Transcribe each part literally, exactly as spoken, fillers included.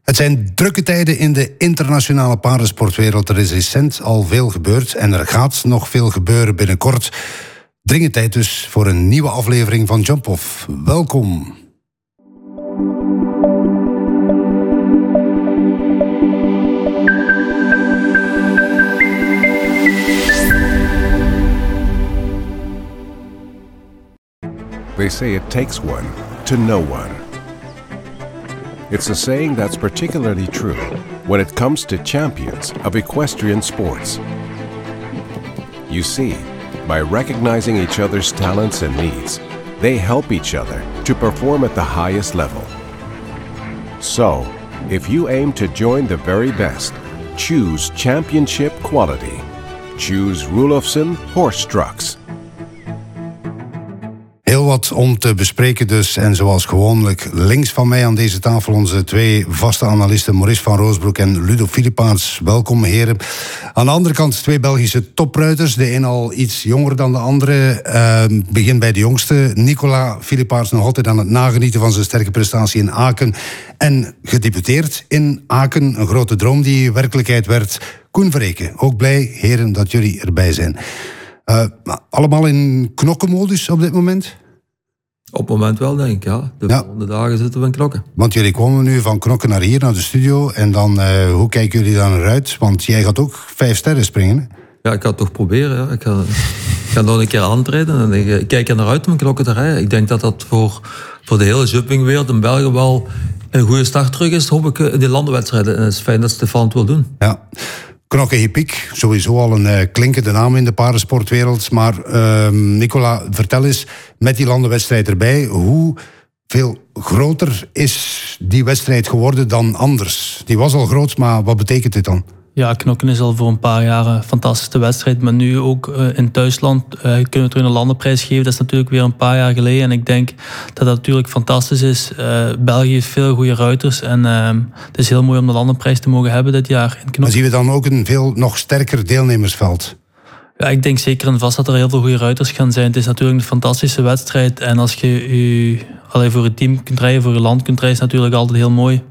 Het zijn drukke tijden in de internationale paardensportwereld. Er is recent al veel gebeurd en er gaat nog veel gebeuren binnenkort. Dringend tijd dus voor een nieuwe aflevering van Jump Off. Welkom. They say it takes one to know one. It's a saying that's particularly true when it comes to champions of equestrian sports. You see, by recognizing each other's talents and needs, they help each other to perform at the highest level. So, if you aim to join the very best, choose championship quality. Choose Rulofsen Horse Trucks. Heel wat om te bespreken dus. En zoals gewoonlijk links van mij aan deze tafel onze twee vaste analisten Maurice van Roosbroek en Ludo Filipaerts. Welkom heren. Aan de andere kant twee Belgische topruiters. De een al iets jonger dan de andere. Uh, begin bij de jongste. Nicolas Filipaerts nog altijd aan het nagenieten van zijn sterke prestatie in Aken. En gedebuteerd in Aken. Een grote droom die werkelijkheid werd. Koen Verreken, ook blij heren dat jullie erbij zijn. Uh, allemaal in knokkenmodus op dit moment? Op het moment wel, denk ik, ja. De ja. volgende dagen zitten we in knokken. Want jullie komen nu van knokken naar hier, naar de studio. En dan, uh, hoe kijken jullie dan eruit? Want jij gaat ook vijf sterren springen, hè? Ja, ik ga het toch proberen, ja. Ik ga, ik ga nog een keer aantreden. En ik, ik kijk er naar uit om knokken te rijden. Ik denk dat dat voor, voor de hele jumpingwereld in België wel een goede start terug is. Hoop ik in die landenwedstrijden. En het is fijn dat Stefan het wil doen. Ja. Knokke Hippiek, sowieso al een uh, klinkende naam in de paardensportwereld. Maar uh, Nicolas, vertel eens, met die landenwedstrijd erbij, hoe veel groter is die wedstrijd geworden dan anders? Die was al groot, maar wat betekent dit dan? Ja, knokken is al voor een paar jaar een fantastische wedstrijd. Maar nu ook uh, in thuisland uh, kunnen we terug een landenprijs geven. Dat is natuurlijk weer een paar jaar geleden. En ik denk dat dat natuurlijk fantastisch is. Uh, België heeft veel goede ruiters. En uh, het is heel mooi om de landenprijs te mogen hebben dit jaar in knokken. Maar zien we dan ook een veel nog sterker deelnemersveld? Ja, ik denk zeker en vast dat er heel veel goede ruiters gaan zijn. Het is natuurlijk een fantastische wedstrijd. En als je je allee, voor je team kunt rijden, voor je land kunt rijden, is het natuurlijk altijd heel mooi.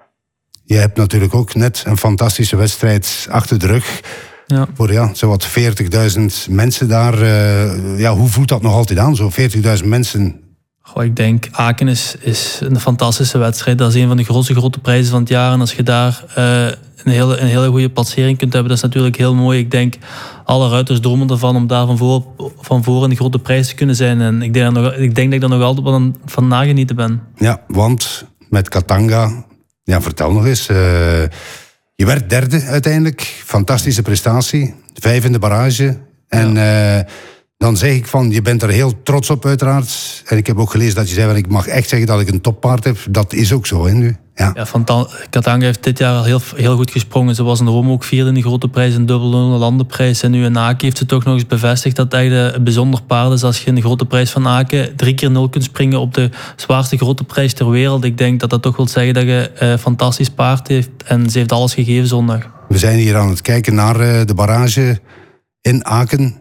Je hebt natuurlijk ook net een fantastische wedstrijd achter de rug. Ja. Voor ja, zowat veertigduizend mensen daar. Uh, ja, hoe voelt dat nog altijd aan, zo veertigduizend mensen? Goh, ik denk, Aken is, is een fantastische wedstrijd. Dat is een van de grootste grote prijzen van het jaar. En als je daar uh, een, hele, een hele goede placering kunt hebben, dat is natuurlijk heel mooi. Ik denk, alle ruiters dromen ervan om daar van voor, van voor in de grote prijs te kunnen zijn. En ik denk, nog, ik denk dat ik daar nog altijd van, van nagenieten ben. Ja, want met Katanga... Ja, vertel nog eens. Uh, je werd derde uiteindelijk. Fantastische prestatie. Vijf in de barrage. En ja. uh, dan zeg ik van, je bent er heel trots op uiteraard. En ik heb ook gelezen dat je zei, ik mag echt zeggen dat ik een toppaard heb. Dat is ook zo, hè, nu. Ja, ja Fanta- Katanga heeft dit jaar al heel, heel goed gesprongen. Ze was in Rome ook vierde in de grote prijs, een dubbele landenprijs. En nu in Aken heeft ze toch nog eens bevestigd dat het echt een bijzonder paard is. Als je in de grote prijs van Aken drie keer nul kunt springen op de zwaarste grote prijs ter wereld. Ik denk dat dat toch wil zeggen dat je een fantastisch paard heeft. En ze heeft alles gegeven zondag. We zijn hier aan het kijken naar de barrage in Aken.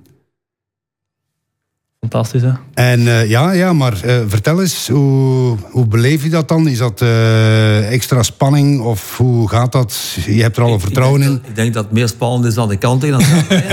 Fantastisch, hè? En uh, ja, ja, maar uh, vertel eens, hoe, hoe beleef je dat dan? Is dat uh, extra spanning of hoe gaat dat? Je hebt er al een vertrouwen ik in. Dat, ik denk dat het meer spannend is aan de kant tegen.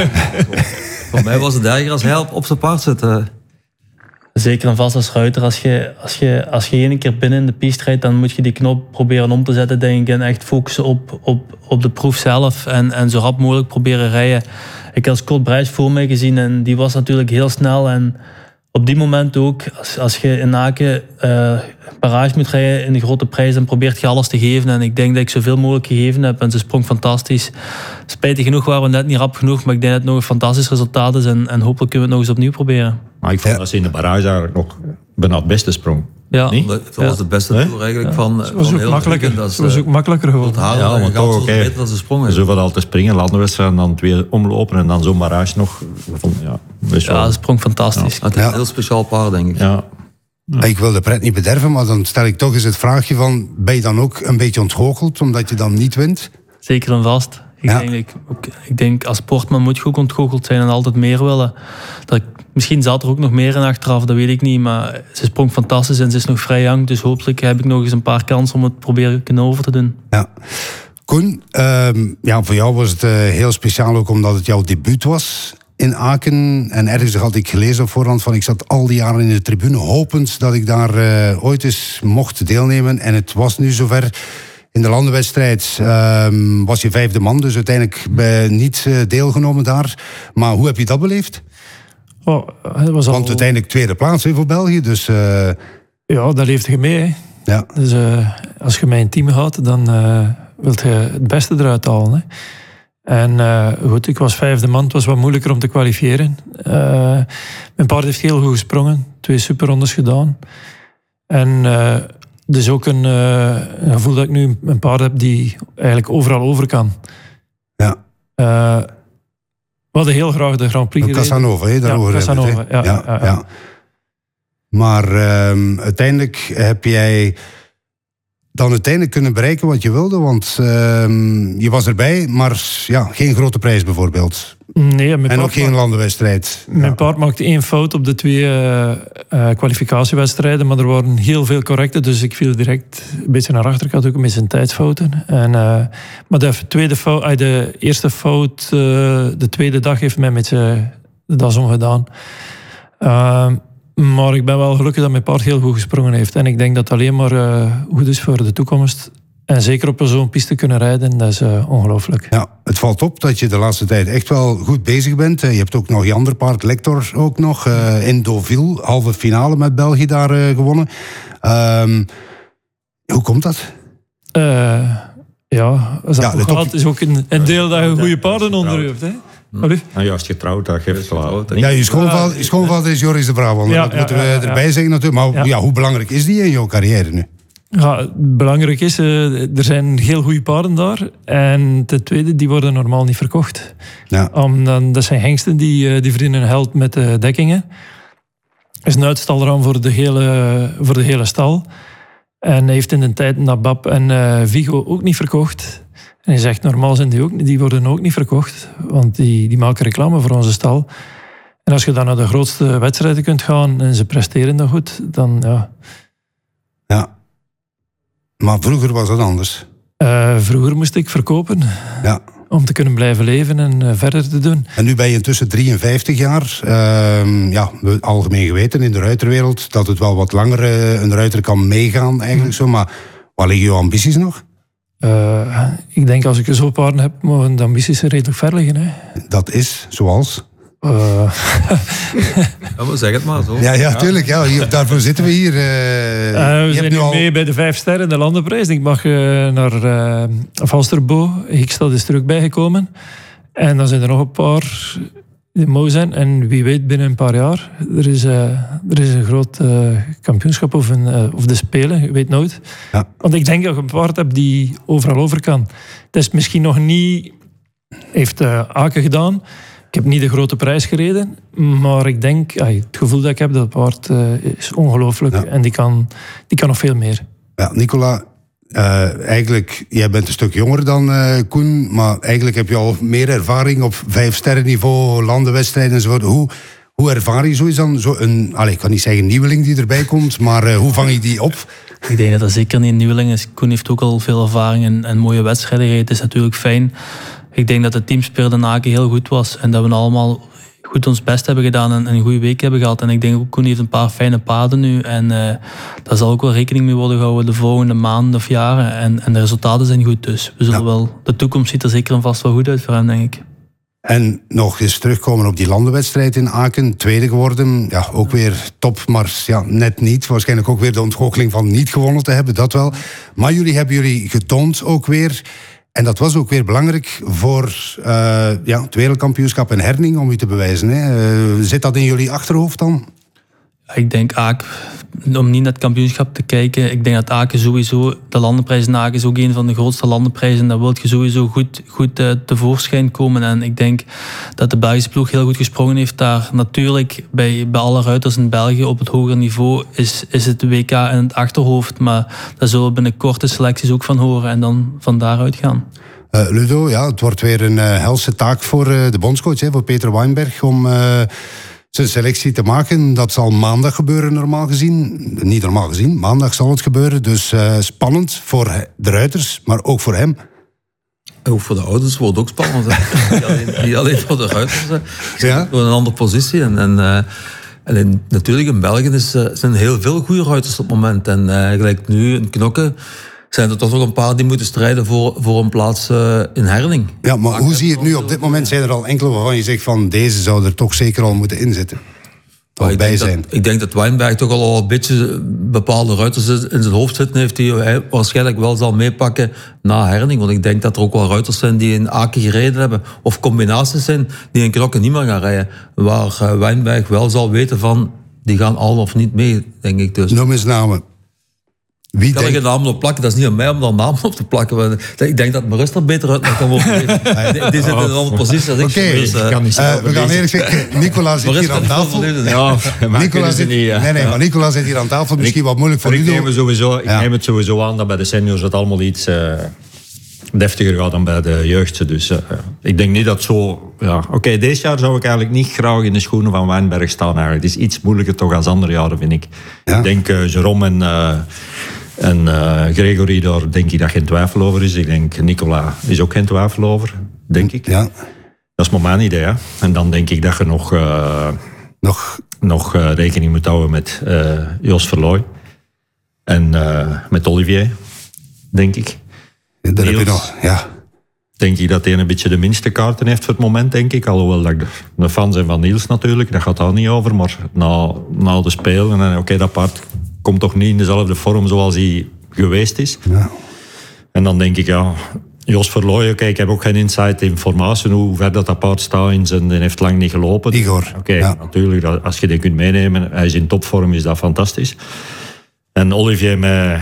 Voor mij was het erger als hij op, op zijn paard zit. Uh. Zeker en vast als ruiter. Als je, als, je, als je één keer binnen in de piste rijdt, dan moet je die knop proberen om te zetten, denk ik. En echt focussen op, op, op de proef zelf. En, en zo rap mogelijk proberen rijden. Ik had Scott Bryce voor mij gezien en die was natuurlijk heel snel. En op die moment ook, als, als je in Aken uh, parage moet rijden in de grote prijs, dan probeert je alles te geven. En ik denk dat ik zoveel mogelijk gegeven heb. En ze sprong fantastisch. Spijtig genoeg waren we net niet rap genoeg, maar ik denk dat het nog een fantastisch resultaat is. En, en hopelijk kunnen we het nog eens opnieuw proberen. Maar ik vond ja. dat ze in de barrage eigenlijk nog bijna het beste sprong. Ja, nee? Het was ja. de beste toer eigenlijk ja. van, het was van ook heel makkelijker. Dat is, het was ook makkelijker geworden. Ja, ja, maar toch oké. Okay. Dat ze sprongen. Zoveel al te springen, landenwedstrijd en dan twee omlopen en dan zo'n barrage nog. Vond, ja, ja wel... dat sprong fantastisch. Ja. Het is een heel speciaal paard, denk ik. Ja. Ja. Ik wil de pret niet bederven, maar dan stel ik toch eens het vraagje van, ben je dan ook een beetje ontgoocheld omdat je dan niet wint? Zeker en vast. Ik, ja. denk, ik, ik denk als sportman moet je ook ontgoocheld zijn en altijd meer willen. Dat, Misschien zat er ook nog meer in achteraf, dat weet ik niet. Maar ze sprong fantastisch en ze is nog vrij jong. Dus hopelijk heb ik nog eens een paar kansen om het proberen kunnen over te doen. Ja. Koen, uh, ja, voor jou was het uh, heel speciaal ook omdat het jouw debuut was in Aken. En ergens had ik gelezen op voorhand van ik zat al die jaren in de tribune hopend dat ik daar uh, ooit eens mocht deelnemen. En het was nu zover. In de landenwedstrijd uh, was je vijfde man, dus uiteindelijk bij niet uh, deelgenomen daar. Maar hoe heb je dat beleefd? Oh, het was al... Want uiteindelijk tweede plaats weer voor België, dus... Uh... Ja, daar leefde je mee. Hè. Ja. Dus uh, als je mijn team houdt, dan uh, wil je het beste eruit halen. Hè. En uh, goed, ik was vijfde man, het was wat moeilijker om te kwalifiëren. Uh, mijn paard heeft heel goed gesprongen, twee superrondes gedaan. En uh, dus ook een, uh, een gevoel dat ik nu een paard heb die eigenlijk overal over kan. Ja. Uh, we hadden heel graag de Grand Prix gereden. Casanova, hè, daarover ja, Casanova, hebben we het, ja, ja, ja, ja, ja. ja. Maar uh, uiteindelijk heb jij dan uiteindelijk kunnen bereiken wat je wilde, want uh, je was erbij, maar ja, geen grote prijs bijvoorbeeld. Nee, mijn en ook geen maakt, landenwedstrijd. Mijn ja. paard maakte één fout op de twee uh, uh, kwalificatiewedstrijden, maar er waren heel veel correcte, dus ik viel direct een beetje naar achter. Ik had ook met zijn tijdsfouten. En, uh, maar de, tweede fout, uh, de eerste fout, uh, de tweede dag heeft mij met zijn de das omgedaan. Uh, maar ik ben wel gelukkig dat mijn paard heel goed gesprongen heeft. En ik denk dat het alleen maar uh, goed is voor de toekomst. En zeker op zo'n piste kunnen rijden, dat is uh, ongelooflijk. Ja, het valt op dat je de laatste tijd echt wel goed bezig bent. Je hebt ook nog je andere paard, Lector, ook nog. Uh, in Deauville, halve finale met België daar uh, gewonnen. Um, hoe komt dat? Uh, ja, dat ja, ook op... is ook een, een deel dat je goede paarden onder je hebt. Hè? Nou, juist getrouwd, dat geeft klaar. Ja, je schoonvader, je schoonvader is Joris de Brabant. Ja, dat ja, moeten we ja, erbij ja. zeggen natuurlijk. Maar ja. Ja, hoe belangrijk is die in jouw carrière nu? Ja, belangrijk is, uh, er zijn heel goede paarden daar. En ten tweede, die worden normaal niet verkocht. Ja. Um, dan, dat zijn hengsten die, uh, die verdienen geld met de dekkingen. Er is een uitstalraam voor de hele, voor de hele stal. En hij heeft in de tijd Nabab en uh, Vigo ook niet verkocht. En hij zegt, normaal zijn die ook die worden ook niet verkocht. Want die, die maken reclame voor onze stal. En als je dan naar de grootste wedstrijden kunt gaan en ze presteren dan goed, dan ja... Ja. Maar vroeger was dat anders. Uh, vroeger moest ik verkopen. Ja. Om te kunnen blijven leven en uh, verder te doen. En nu ben je intussen drieënvijftig jaar. Uh, ja, algemeen geweten in de ruiterwereld dat het wel wat langer uh, een ruiter kan meegaan eigenlijk zo. Maar waar liggen je ambities nog? Uh, ik denk als ik zo paarden heb, mogen de ambities redelijk ver liggen. Hè. Dat is zoals? Uh. Ja, zeg het maar zo. Ja, ja, tuurlijk. Ja. Hier, daarvoor zitten we hier. Uh, uh, we zijn nu al... mee bij de vijf sterren, de landenprijs. Ik mag uh, naar uh, Valsterbo. Hikstad is er ook bijgekomen. En dan zijn er nog een paar die mooi zijn. En wie weet, binnen een paar jaar, er is, uh, er is een groot uh, kampioenschap of, een, uh, of de Spelen. Je weet nooit. Ja. Want ik denk dat je een paard hebt die overal over kan. Het is misschien nog niet... Heeft uh, Aken gedaan... Ik heb niet de grote prijs gereden, maar ik denk, ja, het gevoel dat ik heb, dat paard uh, is ongelooflijk. Ja. En die kan, die kan nog veel meer. Ja, Nicola, uh, eigenlijk, jij bent een stuk jonger dan uh, Koen, maar eigenlijk heb je al meer ervaring op vijf sterren niveau, landenwedstrijden enzovoort. Hoe, hoe ervaar je zoiets dan? Zo een, allez, ik kan niet zeggen nieuweling die erbij komt, maar uh, hoe vang je die op? Ik denk dat dat zeker niet een nieuweling is. Koen heeft ook al veel ervaring en, en mooie wedstrijden gereden. Het is natuurlijk fijn. Ik denk dat het teamspeel in Aken heel goed was. En dat we allemaal goed ons best hebben gedaan en een goede week hebben gehad. En ik denk ook Koen heeft een paar fijne paden nu. En uh, daar zal ook wel rekening mee worden gehouden de volgende maanden of jaren. En, en de resultaten zijn goed. Dus we zullen ja. wel, de toekomst ziet er zeker en vast wel goed uit voor hem, denk ik. En nog eens terugkomen op die landenwedstrijd in Aken. Tweede geworden. Ja, ook weer top, maar ja, net niet. Waarschijnlijk ook weer de ontgoocheling van niet gewonnen te hebben. Dat wel. Maar jullie hebben jullie getoond ook weer... En dat was ook weer belangrijk voor uh, ja, het wereldkampioenschap in Herning, om u te bewijzen. Hè. Uh, zit dat in jullie achterhoofd dan? Ik denk Aken, om niet naar het kampioenschap te kijken, ik denk dat Aken sowieso, de landenprijs in Aken is ook een van de grootste landenprijzen. Daar wil je sowieso goed, goed uh, tevoorschijn komen. En ik denk dat de Belgische ploeg heel goed gesprongen heeft daar. Natuurlijk, bij, bij alle ruiters in België op het hogere niveau is, is het W K in het achterhoofd. Maar daar zullen we binnen korte selecties ook van horen en dan van daaruit gaan. Uh, Ludo, ja, het wordt weer een uh, helse taak voor uh, de bondscoach, hè, voor Peter Weinberg, om... Uh, zijn selectie te maken. Dat zal maandag gebeuren, normaal gezien. Niet normaal gezien, maandag zal het gebeuren. Dus uh, spannend voor de ruiters, maar ook voor hem. Ook voor de ouders wordt het ook spannend. niet, alleen, niet alleen voor de ruiters. Ja? Door een andere positie. En, en, uh, en natuurlijk in België is, uh, zijn heel veel goede ruiters op het moment. En uh, gelijk nu in Knokke zijn er toch nog een paar die moeten strijden voor, voor een plaats uh, in Herning. Ja, maar hoe zie je het nu? Op dit moment zijn er al enkele waarvan je zegt van deze zou er toch zeker al moeten inzitten. Ik denk, dat, ik denk dat Wijnberg toch al een beetje bepaalde ruiters in zijn hoofd zitten heeft die hij waarschijnlijk wel zal meepakken na Herning. Want ik denk dat er ook wel ruiters zijn die in Aken gereden hebben. Of combinaties zijn die in Knokke niet meer gaan rijden. Waar Wijnberg wel zal weten van, die gaan al of niet mee, denk ik dus. Noem eens namen. Wie ik kan er geen namen op plakken, dat is niet aan mij om daar namen op te plakken. Ik denk dat Maurice er beter uit kan worden. Die, die zit in een andere positie. Oké, okay. dus, uh, uh, we gaan eerlijk zeggen, Nicola zit hier aan tafel. Ja, Nicola zit, niet, ja. Nee, nee, maar Nicola zit hier aan tafel. Misschien ik, wat moeilijk voor ik u. Neem sowieso, ik ja. neem het sowieso aan dat bij de seniors het allemaal iets uh, deftiger gaat dan bij de jeugd. Dus uh, ik denk niet dat zo... Ja. Oké, okay, deze jaar zou ik eigenlijk niet graag in de schoenen van Wijnberg staan. Eigenlijk. Het is iets moeilijker toch als andere jaren, vind ik. Ja? Ik denk uh, Jerome en... Uh, En uh, Gregory, daar denk ik dat geen twijfel over is. Ik denk, Nicola is ook geen twijfel over, denk ik. Ja. Dat is maar mijn idee. Hè? En dan denk ik dat je nog, uh, nog? nog uh, rekening moet houden met uh, Jos Verlooy. En uh, met Olivier, denk ik. Ja, dat heb je nog, ja. Denk ik dat hij een beetje de minste kaarten heeft voor het moment, denk ik. Alhoewel dat ik een fan ben van Niels natuurlijk, dat gaat daar niet over. Maar na, na de spelen, oké, okay, dat paard komt toch niet in dezelfde vorm zoals hij geweest is. Ja. En dan denk ik, ja, Jos Verlooy, okay, ik heb ook geen insight informatie hoe ver dat, dat paard staat in zijn, die heeft lang niet gelopen. Igor. Oké, okay, ja. natuurlijk, als je die kunt meenemen, hij is in topvorm, is dat fantastisch. En Olivier met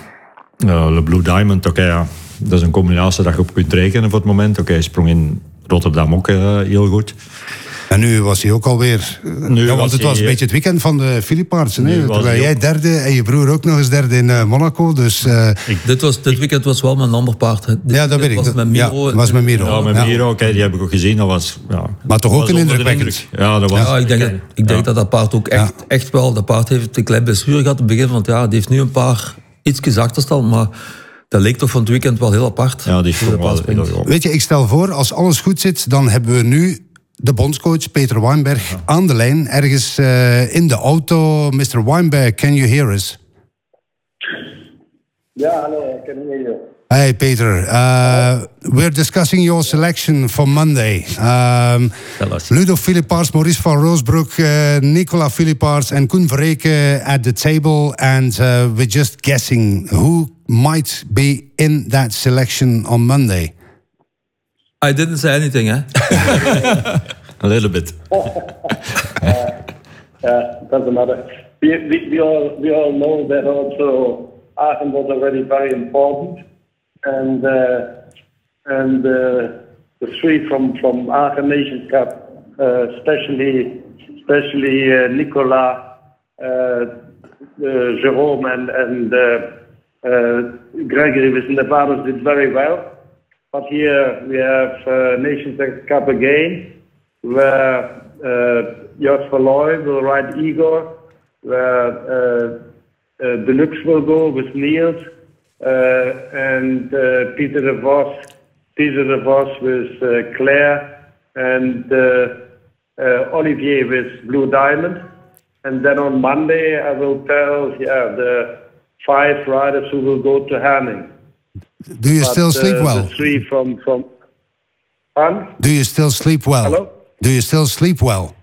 uh, Le Blue Diamond, oké, okay, ja, dat is een combinatie dat je op kunt rekenen voor het moment. Oké, okay, hij sprong in Rotterdam ook uh, heel goed. En nu was hij ook alweer... Nu ja, want het was hij, een beetje het weekend van de Philippaardsen. Terwijl jij derde en je broer ook nog eens derde in uh, Monaco. Dus, uh, ik, dit, was, dit weekend was wel met een ander paard. Dit, ja, dat weet ik. was dat met Miro. Ja, was met Miro. Ja, met Miro, ja. Okay, die heb ik ook gezien. Dat was, ja, maar toch ook een indrukwekkend. Ja, dat was... Ja, ik denk, dat, ik denk ja. dat dat paard ook echt, ja. echt wel... Dat paard heeft een klein blessure gehad op het begin. Want ja, die heeft nu een paar ietsjes achterstand, maar... Dat leek toch van het weekend wel heel apart. Ja, die is wel heel. Weet je, ik stel voor, als alles goed zit, dan hebben we nu de bondscoach Peter Wijnberg ja. aan de lijn. Ergens uh, in de auto. mister Wijnberg, can you hear us? Ja, hallo, I can hear you. Hey, Peter. Uh, we're discussing your selection for Monday. Um, Ludo Philippaerts, Maurice van Roosbroek, uh, Nicola Philippaerts and Koen Verreke at the table. And uh, we're just guessing who might be in that selection on Monday. I didn't say anything, eh? A little bit. uh, uh, doesn't matter. We, we, we, all, we all know that also Aachen was already very important. And uh, and uh, the three from, from Aachen Nations Cup, uh, especially especially uh, Nicola, uh, uh, Jerome, and and uh, uh, Gregory with Nevados did very well. But here we have uh, Nations Cup again, where uh, Jos Verlooy will ride Igor, where uh, uh, Deluxe will go with Niels. Uh, and uh, Peter de Vos, Peter de Vos with uh, Claire, and uh, uh, Olivier with Blue Diamond. And then on Monday I will tell yeah, the five riders who will go to Herning. Do you but, still sleep uh, well? The three from from. Pardon? Do you still sleep well? Hello? Do you still sleep well?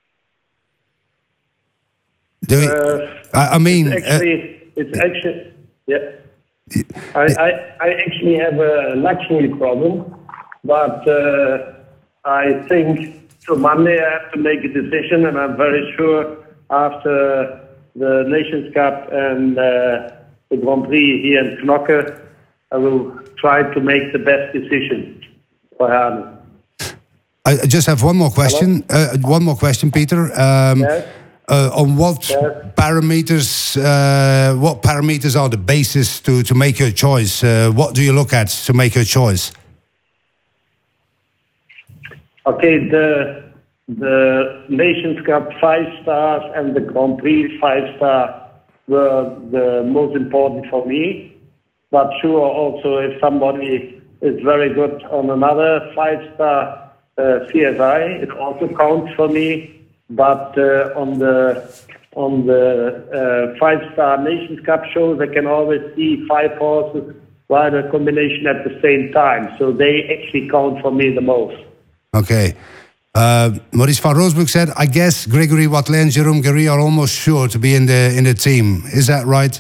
Do you, uh, I, I mean, it's actually, uh, it's actually yeah. I, I, I actually have a luxury problem, but uh, I think so Monday I have to make a decision, and I'm very sure after the Nations Cup and uh, the Grand Prix here in Knokke, I will try to make the best decision for Herning. I just have one more question. Uh, one more question, Peter. Um, yes? Uh, on what yes. parameters? Uh, what parameters are the basis to, to make your choice? Uh, what do you look at to make your choice? Okay, the the Nations Cup five stars and the Grand Prix five star were the most important for me. But sure, also if somebody is very good on another five star uh, C S I, it also counts for me. But uh, on the on the uh, five star Nations Cup shows, I can always see five horses ride a combination at the same time. So they actually count for me the most. Okay. Uh, Maurice van Roosbroek said, I guess Gregory Watley and Jérôme Guéry are almost sure to be in the in the team. Is that right?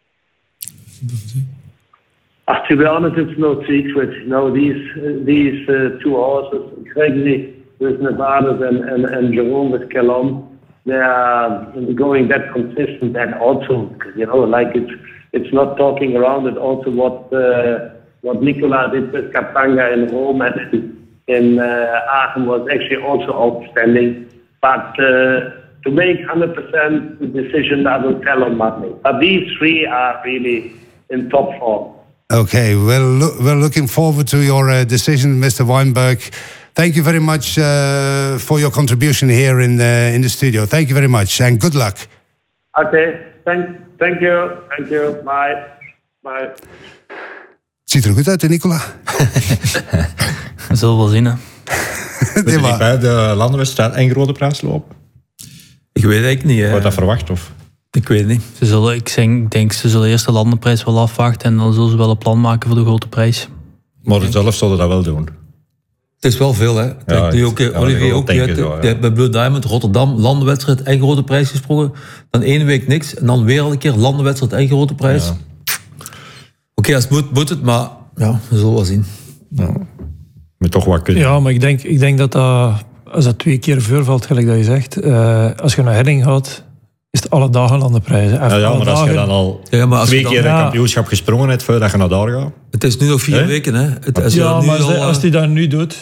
Uh, to be honest, it's no secret. You know, these uh, these uh, two horses, Gregory with Nevada and, and, and Jérôme with Calonne, they are going that consistent, and also, you know, like it's it's not talking around it. Also, what uh, what Nicolas did with Capanga in Rome and in uh, Aachen was actually also outstanding. But uh, to make one hundred percent the decision, I will tell on Monday. But these three are really in top form. Okay, well, look, we're looking forward to your uh, decision, Mister Weinberg. Thank you very much uh, for your contribution here in uh, in the studio. Thank you very much and good luck. Okay, thank, thank you, thank you, bye, bye. Ziet er goed uit, hè, Nicola? We zullen wel zien, hè. Nee, maar bij de landenwedstrijd en grote prijs lopen? Ik weet eigenlijk niet. Wordt dat verwacht? Of? Ik weet niet. Ze zullen, ik denk, ze zullen eerst de landenprijs wel afwachten en dan zullen ze wel een plan maken voor de grote prijs. Maar zelf zullen dat wel doen. Het is wel veel, hè. Kijk, Ja, nu ook, ja, Olivier ook, die denken heeft, zo, ja. die heeft bij Blue Diamond, Rotterdam, landenwedstrijd en grote prijs gesproken. Dan één week niks en dan weer een keer landenwedstrijd en grote prijs. Ja. Oké, okay, als het moet, moet het, maar ja, we zullen wel zien. Ja. Moet toch wat kunnen. Ja, maar ik denk, ik denk dat dat, als dat twee keer voorvalt, gelijk dat je zegt, uh, als je naar Herding gaat, is het alle dagen landenprijzen. Ja, ja, maar als je dan al ja, maar als twee je dan, keer een ja. kampioenschap gesprongen hebt voordat je naar daar gaat. Het is nu nog vier Hè? weken, hè. Het, als je ja, dat nu maar als al, hij, als uh, hij dat nu doet,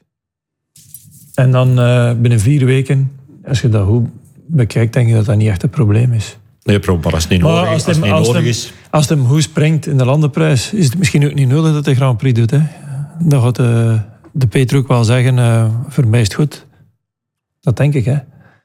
en dan uh, binnen vier weken, als je dat goed bekijkt, denk je dat dat niet echt een probleem is. Nee, maar als het niet Maar nodig, als als het het hem, niet als nodig hem, is... als het hem goed springt in de landenprijs, is het misschien ook niet nodig dat hij Grand Prix doet. Hè? Dan gaat de, de Peter ook wel zeggen, uh, voor mij is het goed. Dat denk ik, hè.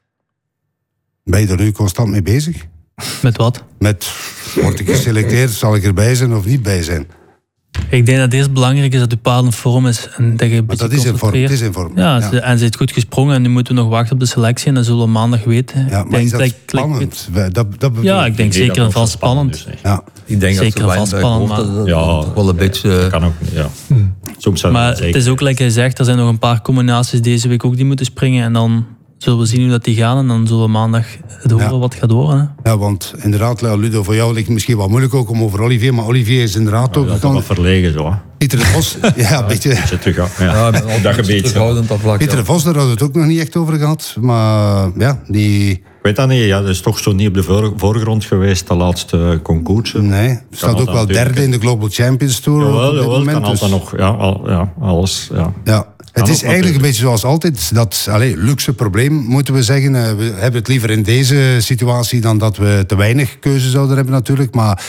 Ben je er nu constant mee bezig? Met wat? Met, word ik geselecteerd, zal ik erbij zijn of niet bij zijn? Ik denk dat het eerst belangrijk is dat je paard in vorm is. En dat je een Maar beetje dat is in vorm. concentreert. Het is in vorm. Ja, ja. ze- en ze heeft goed gesprongen en nu moeten we nog wachten op de selectie en dat zullen we maandag weten. Ja, Ik maar is dat denk dat ik- spannend? Dat, dat bedoel Ja, ik. ik denk Nee, zeker dat en wordt vast spannend. dus niet. Ja. ik denk zeker dat vast de spannend, Wijnberg maar- hoort, Ja, dat, dat wel een beetje... Dat kan ook niet, ja. Soms zou Maar dat het zeker. is ook, like hij zegt, er zijn nog een paar combinaties deze week ook die moeten springen. En dan zullen we zien hoe dat die gaan. En dan zullen we maandag het horen Ja. wat gaat worden. Hè. Ja, want inderdaad, Ludo, voor jou ligt het misschien wat moeilijk ook om over Olivier, maar Olivier is inderdaad ook... Dat is wel wat verlegen zo, hè. Pieter de Vos, ja, een beetje... Beetje terug, ja. Ja, Ja, ik ben op altijd dat gebied. zo. terughoudend op vlak, Pieter ja. de Vos, daar hadden we het ook nog niet echt over gehad, maar ja, die... Ik weet dat niet, ja, dat is toch zo niet op de voor- voorgrond geweest, de laatste concours. Nee, staat ook altijd wel natuurlijk, derde in de Global Champions Tour op Jawel, dit jawel, moment. kan altijd dus- nog, ja, al, ja, alles, ja. Ja, het ook is eigenlijk natuurlijk. een beetje zoals altijd, dat allee, luxe probleem moeten we zeggen. Uh, we hebben het liever in deze situatie dan dat we te weinig keuze zouden hebben natuurlijk, maar...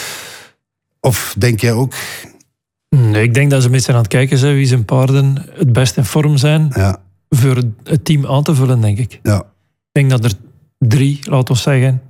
Of denk jij ook... Nee, ik denk dat ze met zijn aan het kijken zijn wie zijn paarden het best in vorm zijn Ja, voor het- het team aan te vullen, denk ik. ja. Ik denk dat er drie, laten we zeggen,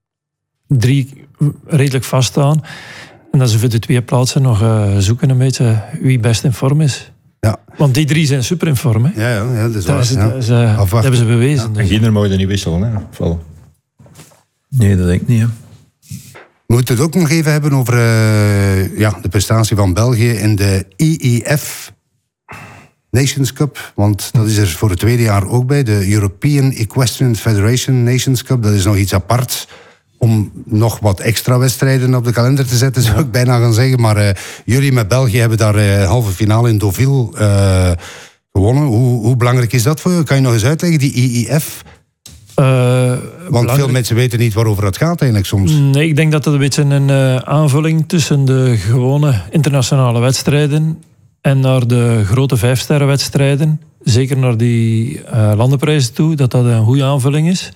drie redelijk vaststaan. En dat ze voor de twee plaatsen nog uh, zoeken een beetje wie best in vorm is. Ja. Want die drie zijn super in vorm. Hè. Ja, ja, ja, dat is Dat, waar. is, Ja. dat, is, uh, dat Afwachten. hebben ze bewezen. En Dus. Giener mag je niet wisselen, hè. Wel. Nee, dat denk ik niet, hè. We moeten het ook nog even hebben over uh, ja, de prestatie van België in de I E F Nations Cup. Want dat is er voor het tweede jaar ook bij. De European Equestrian Federation Nations Cup. Dat is nog iets apart om nog wat extra wedstrijden op de kalender te zetten, zou ik bijna gaan zeggen. Maar uh, jullie met België hebben daar uh, halve finale in Deauville uh, gewonnen. Hoe, hoe belangrijk is dat voor je? Kan je nog eens uitleggen, die I E F? Uh, Want veel mensen weten niet waarover het gaat eigenlijk soms. Nee, ik denk dat het een beetje een uh, aanvulling tussen de gewone internationale wedstrijden en naar de grote vijfsterrenwedstrijden, zeker naar die uh, landenprijzen toe, dat dat een goede aanvulling is.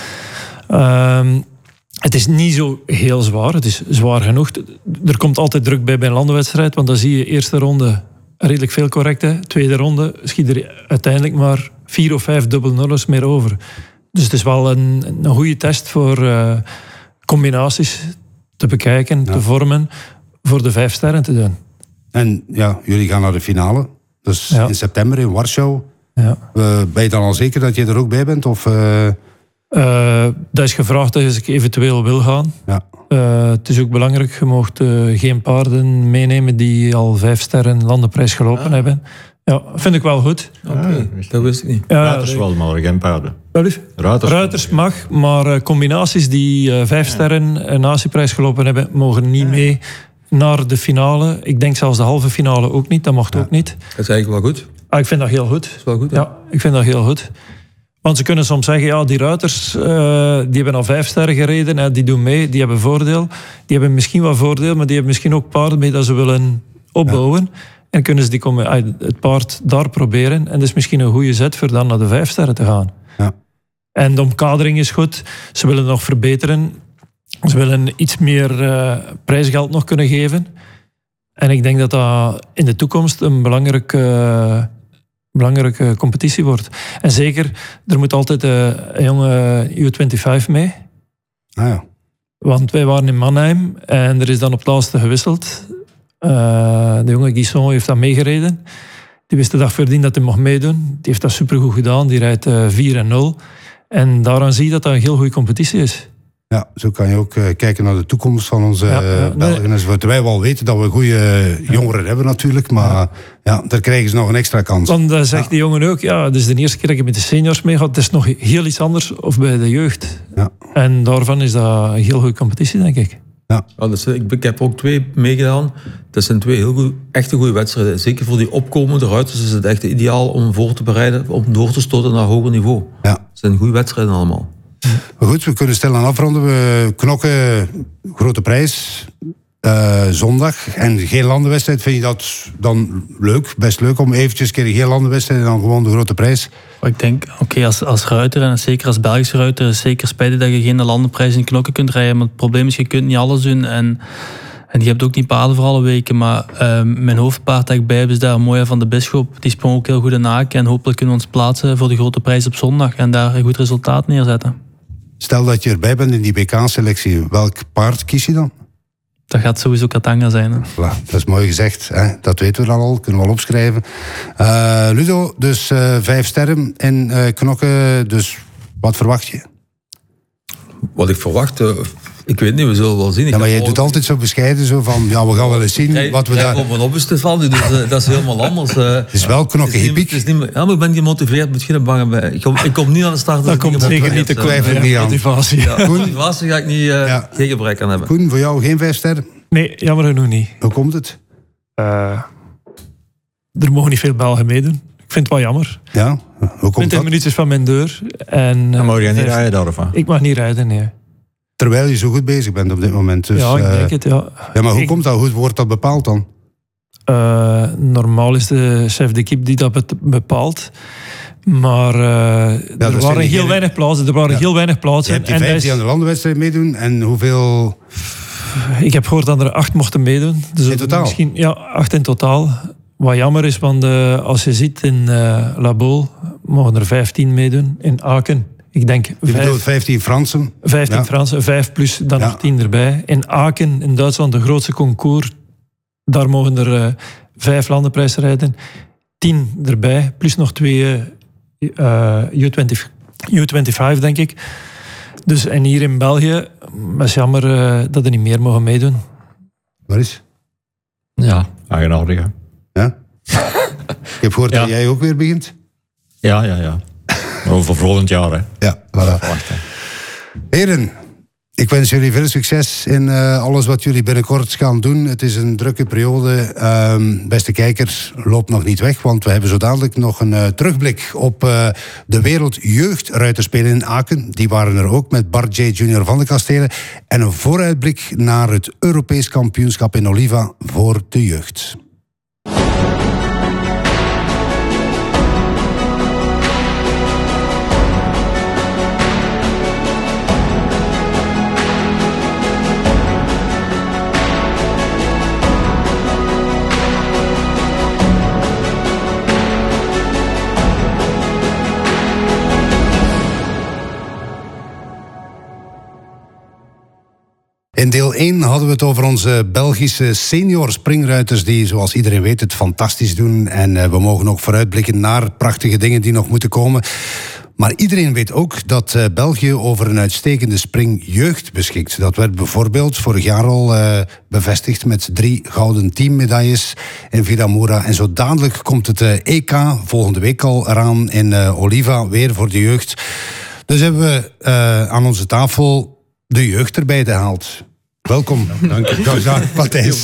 Uh, het is niet zo heel zwaar, het is zwaar genoeg. Er komt altijd druk bij bij een landenwedstrijd, want dan zie je eerste ronde redelijk veel correct. Hè. Tweede ronde schiet er uiteindelijk maar vier of vijf dubbel nullers meer over. Dus het is wel een, een goede test voor uh, combinaties te bekijken, ja. te vormen, voor de vijf sterren te doen. En ja, jullie gaan naar de finale. Dus ja. in september in Warschau. Ja. Uh, ben je dan al zeker dat je er ook bij bent? Of, uh... Uh, dat is gevraagd dat ik eventueel wil gaan. Ja. Uh, het is ook belangrijk, je mocht uh, geen paarden meenemen die al vijf sterren landenprijs gelopen ja. hebben. Ja, vind ik wel goed. Oké, okay. ja, dat wist ik niet. Ja, Ruiters wel, maar geen paarden. Ruiters, Ruiters mag, maar uh, combinaties die uh, vijf ja. sterren een natieprijs gelopen hebben, mogen niet ja. mee naar de finale. Ik denk zelfs de halve finale ook niet, dat mocht ja. ook niet. Dat is eigenlijk wel goed. Ah, ik vind dat heel goed. Dat is wel goed, ja, ik vind dat heel goed. Want ze kunnen soms zeggen, ja, die ruiters uh, die hebben al vijf sterren gereden, hè, die doen mee, die hebben voordeel. Die hebben misschien wel voordeel, maar die hebben misschien ook paarden mee dat ze willen opbouwen. Ja. En kunnen ze die komen, het paard daar proberen. En dat is misschien een goede zet voor dan naar de vijf sterren te gaan. Ja. En de omkadering is goed. Ze willen nog verbeteren. Ze willen iets meer uh, prijsgeld nog kunnen geven. En ik denk dat dat in de toekomst een belangrijke... Uh, belangrijke competitie wordt. En zeker, er moet altijd uh, een jonge U vijfentwintig mee. Ah ja. Want wij waren in Mannheim en er is dan op het laatste gewisseld. Uh, de jonge Guisson heeft dat meegereden. Die wist de dag voordien dat hij mocht meedoen. Die heeft dat supergoed gedaan. Die rijdt uh, vier en nul. En daaraan zie je dat dat een heel goede competitie is. Ja, zo kan je ook uh, kijken naar de toekomst van onze ja, ja, Belgen nee. enzovoort. Wij wel weten dat we goede jongeren ja. hebben natuurlijk, maar ja. ja, daar krijgen ze nog een extra kans. Dan uh, zegt ja. die jongen ook, ja, het is de eerste keer dat ik met de seniors meega. Het is nog heel iets anders of bij de jeugd. Ja. En daarvan is dat een heel goede competitie, denk ik. Ja. Ja, dus, ik, ik heb ook twee meegedaan. Dat zijn twee heel goed, echte goede wedstrijden. Zeker voor die opkomende ruiters is het echt ideaal om voor te bereiden, om door te stoten naar een hoger niveau. Ja. Het zijn goede wedstrijden allemaal. Maar goed, we kunnen stilaan afronden. We knokken grote prijs uh, zondag en geen landenwedstrijd. Vind je dat dan leuk? Best leuk om eventjes een keer geen landenwedstrijd en dan gewoon de grote prijs? Ik denk, oké, okay, als, als ruiter en zeker als Belgische ruiter is zeker spijtig dat je geen landenprijs in knokken kunt rijden. Maar het probleem is, je kunt niet alles doen en, en je hebt ook niet paarden voor alle weken. Maar uh, mijn hoofdpaard dat ik bij heb is daar Moya van de Bisschop. Die sprong ook heel goed in haak en hopelijk kunnen we ons plaatsen voor de grote prijs op zondag en daar een goed resultaat neerzetten. Stel dat je erbij bent in die B K-selectie, welk paard kies je dan? Dat gaat sowieso Katanga zijn. Hè? Voilà, dat is mooi gezegd. Hè? Dat weten we dan al, kunnen we al opschrijven. Uh, Ludo, dus uh, vijf sterren in uh, knokken. Dus wat verwacht je? Wat ik verwacht... Uh, ik weet niet, we zullen wel zien. Ik ja, maar jij doet altijd zo bescheiden, zo van, ja, we gaan wel eens zien Kijk, wat we daar... Ik ben op een van, dus uh, dat is helemaal anders. Uh, het is wel knokken hippiek. Ja, maar ik ben gemotiveerd, moet geen bang bij. Ik kom, ik kom niet aan de start. Dat komt zeker niet te twijfelen niet aan. Motivatie. Ja, motivatie ga ik niet, uh, ja. geen gebrek aan hebben. Koen, voor jou geen vijf sterren? Nee, jammer genoeg niet. Hoe komt het? Uh, er mogen niet veel Belgen meedoen. Ik vind het wel jammer. Ja, hoe komt dat? twintig minuutjes van mijn deur. En, dan mag je niet rijden daarvan? Ik mag niet rijden, nee. Terwijl je zo goed bezig bent op dit moment. Dus, ja, ik denk uh, het, ja. Ja, maar hoe ik, komt dat? Hoe wordt dat bepaald dan? Uh, normaal is de chef d'équipe die dat bepaalt. Maar uh, ja, er waren heel weinig plaatsen. Er waren ja. heel weinig plaatsen. Je hebt die vijf die is... aan de landenwedstrijd meedoen. En hoeveel... Ik heb gehoord dat er acht mochten meedoen. Dus in totaal? Misschien, ja, acht in totaal. Wat jammer is, want uh, als je ziet in uh, La Baule mogen er vijftien meedoen. In Aken. Ik denk je bedoelt vijftien Fransen? vijftien ja. Fransen, vijf plus dan ja. nog tien erbij. In Aken, in Duitsland, de grootste concours. Daar mogen er uh, vijf landenprijzen rijden. tien erbij, plus nog twee uh, U twintig, U vijfentwintig, denk ik. Dus, en hier in België, het is jammer uh, dat er niet meer mogen meedoen. Waar is? Ja, eigenaardig. Ja? Ik heb gehoord ja. dat jij ook weer begint. Ja, ja, ja. Over volgend jaar, hè. Ja, voilà. Heren, ik wens jullie veel succes in uh, alles wat jullie binnenkort gaan doen. Het is een drukke periode. Um, beste kijkers, loop nog niet weg, want we hebben zo dadelijk nog een uh, terugblik op uh, de Wereldjeugdruiterspelen in Aken. Die waren er ook met Bart J. Junior van de Kastelen. En een vooruitblik naar het Europees kampioenschap in Oliva voor de jeugd. In deel één hadden we het over onze Belgische senior springruiters die, zoals iedereen weet, het fantastisch doen. En uh, we mogen ook vooruitblikken naar prachtige dingen die nog moeten komen. Maar iedereen weet ook dat uh, België over een uitstekende springjeugd beschikt. Dat werd bijvoorbeeld vorig jaar al uh, bevestigd met drie gouden teammedailles in Viramura. En zo dadelijk komt het uh, E K volgende week al eraan in uh, Oliva, weer voor de jeugd. Dus hebben we uh, aan onze tafel de jeugd erbij gehaald. Welkom. Dank je. Matthijs.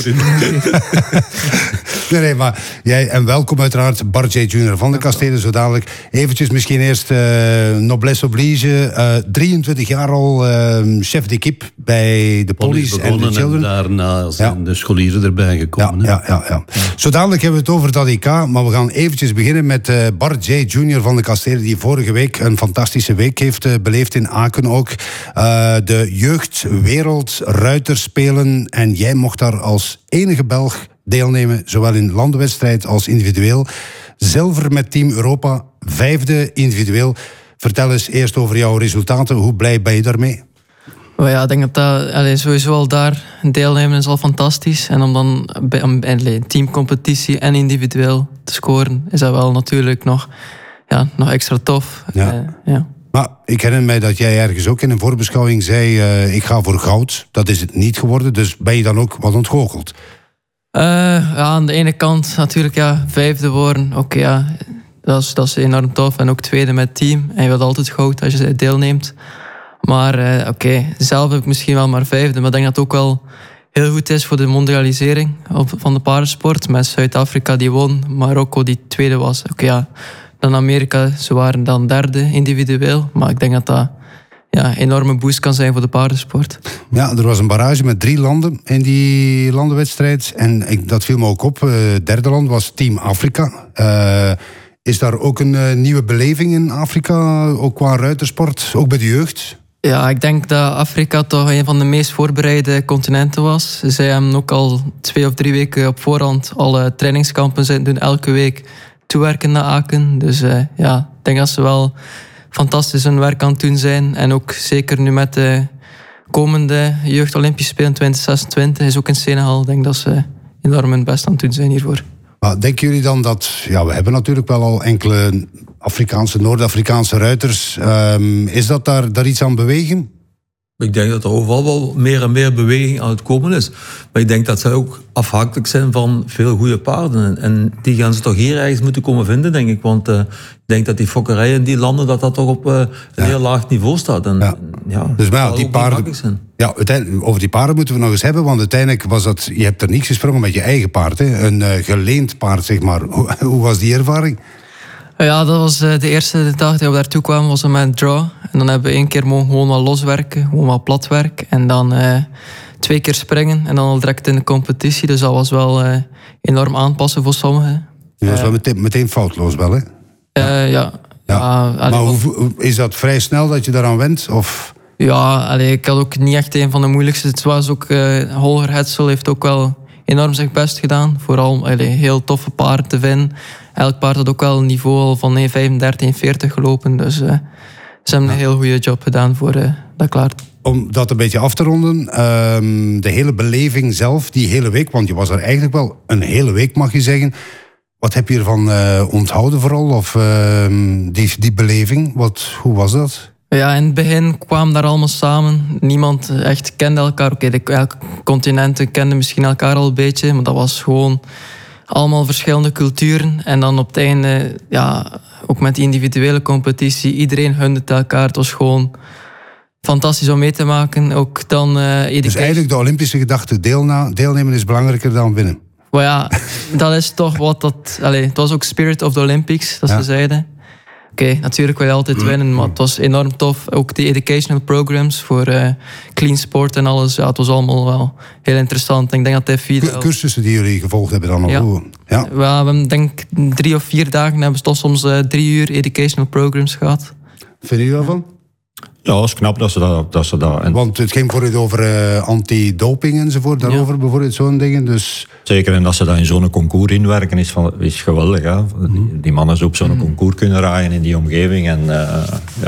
Nee, nee, maar jij en welkom uiteraard Bart J. Junior van de Kastelen, zo dadelijk. Eventjes misschien eerst uh, noblesse oblige. Uh, drieëntwintig jaar al uh, chef d'équipe bij de Police en de Children. En daarna zijn ja. de scholieren erbij gekomen. Ja, ja, ja, ja. Zo dadelijk hebben we het over dat E K, maar we gaan eventjes beginnen met uh, Bart J. Junior van de Kastelen, die vorige week een fantastische week heeft uh, beleefd in Aken ook. Uh, de jeugdwereld, ruiters spelen en jij mocht daar als enige Belg deelnemen, zowel in landenwedstrijd als individueel. Zilver met Team Europa, vijfde individueel. Vertel eens eerst over jouw resultaten. Hoe blij ben je daarmee? Oh ja, ik denk dat dat allez, sowieso al daar deelnemen is al fantastisch. En om dan bij een teamcompetitie en individueel te scoren, is dat wel natuurlijk nog, ja, nog extra tof. Ja. Uh, ja. Maar ik herinner mij dat jij ergens ook in een voorbeschouwing zei, uh, ik ga voor goud. Dat is het niet geworden, dus ben je dan ook wat ontgoocheld? Uh, ja, aan de ene kant natuurlijk ja, vijfde worden. Oké, okay, ja, dat is, dat is enorm tof. En ook tweede met team. En je wilt altijd goud als je deelneemt. Maar uh, oké, okay, zelf heb ik misschien wel maar vijfde. Maar ik denk dat het ook wel heel goed is voor de mondialisering van de paardensport. Met Zuid-Afrika die won, Marokko die tweede was. Oké, okay, ja. Dan Amerika, ze waren dan derde individueel. Maar ik denk dat dat ja, een enorme boost kan zijn voor de paardensport. Ja, er was een barrage met drie landen in die landenwedstrijd. En ik, dat viel me ook op. Het derde land was Team Afrika. Uh, is daar ook een uh, nieuwe beleving in Afrika? Ook qua ruitersport, ook bij de jeugd? Ja, ik denk dat Afrika toch een van de meest voorbereide continenten was. Zij hebben ook al twee of drie weken op voorhand alle trainingskampen zitten doen, elke week toewerken naar Aken. Dus uh, ja, ik denk dat ze wel fantastisch hun werk aan het doen zijn. En ook zeker nu met de komende Jeugd Olympische Spelen twintig zesentwintig is ook in Senegal. Ik denk dat ze enorm hun best aan het doen zijn hiervoor. Maar denken jullie dan dat, ja, we hebben natuurlijk wel al enkele Afrikaanse, Noord-Afrikaanse ruiters. Um, is dat daar, daar iets aan bewegen? Ik denk dat er overal wel meer en meer beweging aan het komen is. Maar ik denk dat zij ook afhankelijk zijn van veel goede paarden. En die gaan ze toch hier ergens moeten komen vinden, denk ik. Want uh, ik denk dat die fokkerij in die landen, dat dat toch op uh, een ja. heel laag niveau staat. En, ja. Ja, dus maar ja, die paarden, ja, over die paarden moeten we nog eens hebben. Want uiteindelijk was dat, je hebt er niks gesprongen met je eigen paard. Hè? Een uh, geleend paard, zeg maar. Hoe, hoe was die ervaring? Ja, dat was de eerste dag dat we daartoe kwamen, was een met draw. En dan hebben we één keer mogen gewoon wat loswerken, gewoon wat platwerk. En dan uh, twee keer springen en dan al direct in de competitie. Dus dat was wel uh, enorm aanpassen voor sommigen. Ja, dat is wel meteen, meteen foutloos wel, hè? Uh, ja. ja. Uh, maar hoe, is dat vrij snel dat je daaraan went? Of? Ja, allee, ik had ook niet echt een van de moeilijkste. Het was ook, uh, Holger Hetzel heeft ook wel enorm zijn best gedaan. Vooral allee, heel toffe paarden te vinden. Elk paard had ook wel een niveau van één vijfendertig, één veertig gelopen. Dus uh, ze hebben een heel goede job gedaan voor uh, dat klaar. Om dat een beetje af te ronden, um, de hele beleving zelf, die hele week, want je was er eigenlijk wel een hele week, mag je zeggen. Wat heb je ervan uh, onthouden vooral? Of uh, die, die beleving, wat, hoe was dat? Ja, in het begin kwamen daar allemaal samen. Niemand echt kende elkaar. Oké, okay, elke continenten kenden misschien elkaar al een beetje, maar dat was gewoon allemaal verschillende culturen. En dan op het einde, ja, ook met die individuele competitie, iedereen hunde het elkaar. Het was gewoon fantastisch om mee te maken. Ook dan, uh, dus eigenlijk de Olympische gedachte, deelna, deelnemen is belangrijker dan winnen. Maar ja, dat is toch wat dat... Allez, het was ook Spirit of the Olympics, dat ja. ze zeiden. Oké, okay, natuurlijk wil je altijd winnen, maar het was enorm tof. Ook de educational programs voor uh, clean sport en alles. Ja, het was allemaal wel heel interessant. Ik denk dat de vier... Cursussen die jullie gevolgd hebben dan nog? Ja. Ja. We hebben denk drie of vier dagen hebben we toch soms uh, drie uur educational programs gehad. Vind je daarvan? Ja, dat is knap dat ze dat... Dat ze dat en... Want het ging voor het over uh, anti-doping enzovoort, daarover ja. bijvoorbeeld zo'n dingen. Dus... Zeker, en dat ze dat in zo'n concours inwerken is, van, is geweldig. Hè? Mm. Die, die mannen zo op zo'n mm. concours kunnen rijden in die omgeving. En uh, ja,